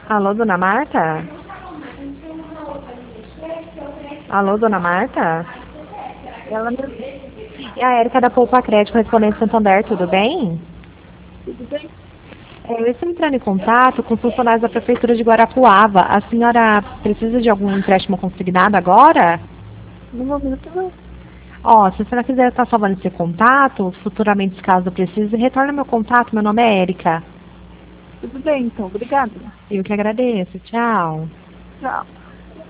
Alô, dona Marta? Alô, dona Marta? Ela me É a Érica da Poupa Crédito, respondente Santander, tudo bem? tudo bem? Eu estou entrando em contato com funcionários da Prefeitura de Guarapuava. A senhora precisa de algum empréstimo consignado agora? No momento não. Ó, se a senhora quiser estar salvando esse contato, futuramente, caso precise, retorne meu contato. Meu nome é Érica. Tudo bem, então. Obrigada. Eu que agradeço. Tchau. Tchau.